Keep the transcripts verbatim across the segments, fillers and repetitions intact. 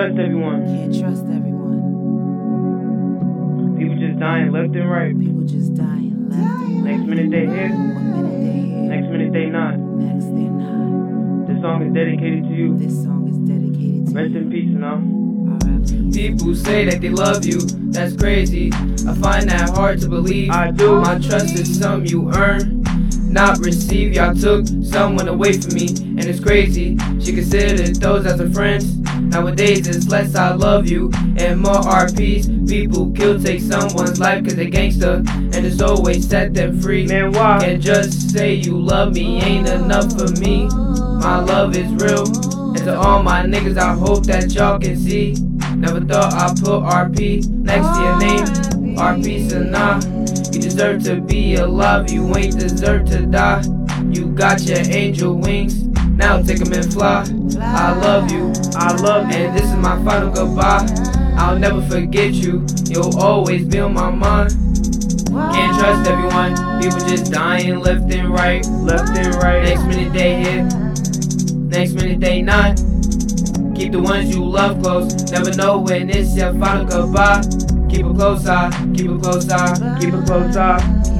trust everyone. Can't trust everyone. People just dying left and right. People just dying left and right. Next minute they here. One minute they here. Next minute they not. Next they're not. This song is dedicated to you. This song is dedicated to Rest you. in peace, you know. R I P People say that they love you, that's crazy. I find that hard to believe. I do. My trust is something you earn, not receive. Y'all took someone away from me, and it's crazy. She considered those as her friends. Nowadays it's less I love you and more R Ps. People kill, take someone's life cause they gangster, and it's always set them free. Man, why? And just say you love me ain't enough for me. My love is real, and to all my niggas I hope that y'all can see. Never thought I'd put R P next to your name. R P so nah, you deserve to be alive, you ain't deserve to die. You got your angel wings, now take them and fly. I love you, I love you. and this is my final goodbye. I'll never forget you, you'll always be on my mind. Can't trust everyone, people just dying left and right. Left and right. Next minute they here, next minute they not. Keep the ones you love close, never know when it's your final goodbye. Keep it close eye, keep it close eye. Keep it close up.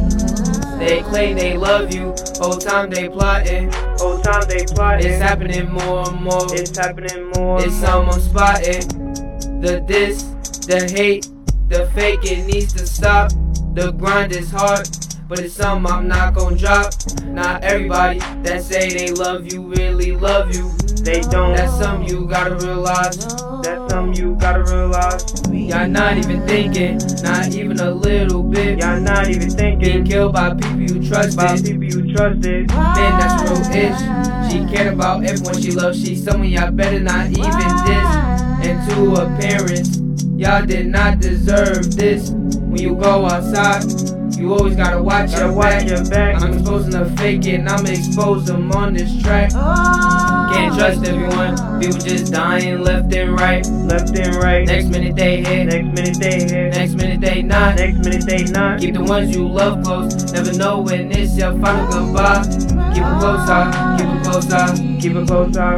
They claim they love you, whole time they plotting. Whole time they plotting. It's happening more and more. It's happening more. It's and something more. I'm spotting. The diss, the hate, the fake, it needs to stop. The grind is hard, but it's something I'm not gonna drop. Not everybody that say they love you really love you. They don't. That's something you gotta realize. That's something you gotta realize. Y'all not even thinking, not even a little bit. Y'all not even Being thinking killed by people you about trusted. people you trusted. Man, that's real ish. She cared about everyone she loves. She's someone y'all better not even diss. And to her parents, y'all did not deserve this. When you go outside, you always gotta watch Gotta your watch back. your back. I'm exposing the fake and I'm expose them on this track. Can't trust everyone, people just dying left and right. Left and right. Next minute they here, Next minute they here. next minute they not. Next minute they not. Keep the ones you love close, never know when it's your final goodbye. Keep it close eye, keep it close eye. Keep it close up.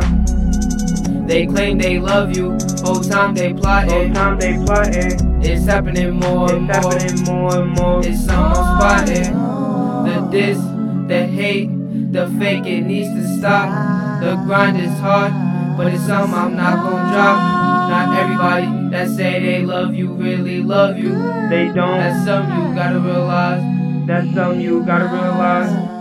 They claim they love you, whole time they Whole plotting. time they plotting. It's happening more and It's more. happening more and more. It's something I'm spotting. The diss, the hate, the fake, it needs to stop. The grind is hard, but it's something I'm not gonna drop. Not everybody that say they love you really love you. They don't. That's something you gotta realize. That's something you gotta realize.